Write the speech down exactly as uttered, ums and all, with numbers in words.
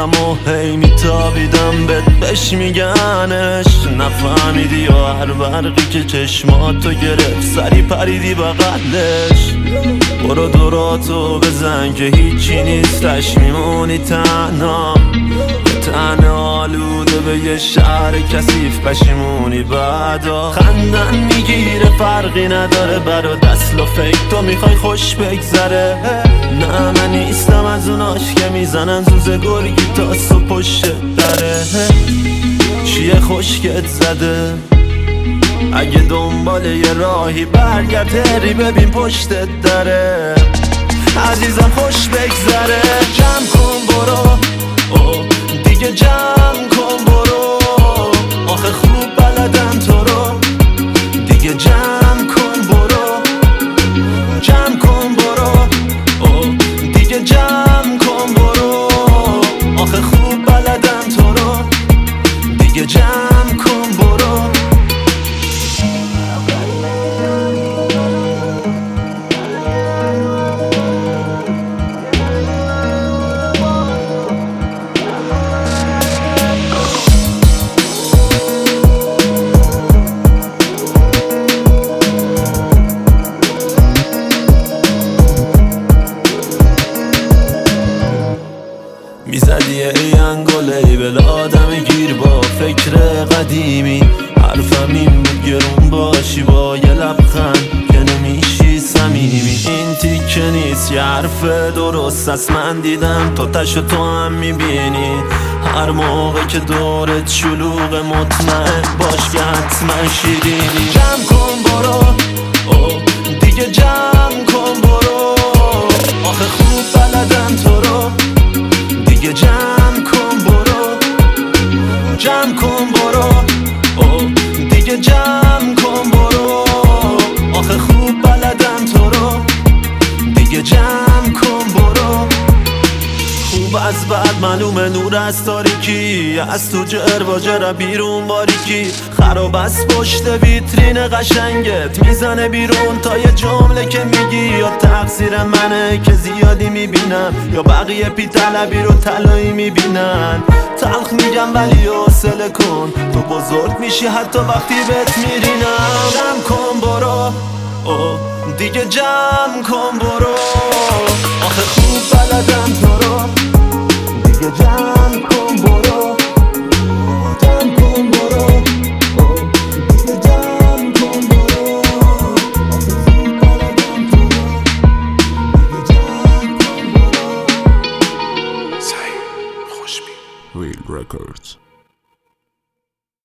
میخوندم و هی میتابیدم بهت بهش میگنش نفهمیدی یا هر برقی که چشماتو گرفت سری پریدی بغلش. برو دوراتو بزن که هیچی نیستش میمونی تنها تنها آلوده به یه شهر کثیف پشیمونی بعدا. خندن میگیره فرقی نداره برا دست و فکر تو میخوای خوش بگذره. نه من نیستم از اوناش که میزنن زوزه گرگی تاس و پشت دره. چیه خشکت زده اگه دنبال یه راهی برگرد هری ببین پشتت داره. عزیزم خوش بگذره جمع کن برو دیگه جمع کن برو آخه خوب بلدم تو رو. دیگه جمع کن برو جمع کن برو دیگه جمع کن برو آخه خوب بلدم تو رو. دیگه جمع کن برو. میزدی ای انگولی بل آدم گیر با فکر قدیمی. حرفم این بود گرون باشی با یه لبخند که نمیشی صمیمی. این تیکه نیست یه حرف درست است من دیدم تو تشو تو هم میبینی. هر موقع که دورت شلوغ مطمئن باش که حتما شیرینی. جمع کن برو دیگه جمع کن برو آخه خوب بلدم تو رو. دیگه جمع کن برو جمع کن برو دیگه جمع کن برو آخه خوب بلدم تو رو. دیگه جمع کن برو. خوب از بعد معلومه نور از تاریکی از تو جر با جر بیرون باریکی. خراب از پشت ویترین قشنگت میزنه بیرون تا یه جمله که میگی یا تقصیر منه که زیادی میبینم یا بقیه پی طلبی رو طلایی میبینن. تلخ میگم ولی حوصله کن تو بزرگ میشی حتی وقتی بهت میرینم. جمع کن برو دیگه جمع کن برو آخه خوب بلدم تو رو. دیگه جمع کن برو جمع کن برو دیگه جمع کن برو آخه خوب بلدم تو رو. دیگه جمع کن برو. سعید خوشبین. Real Records.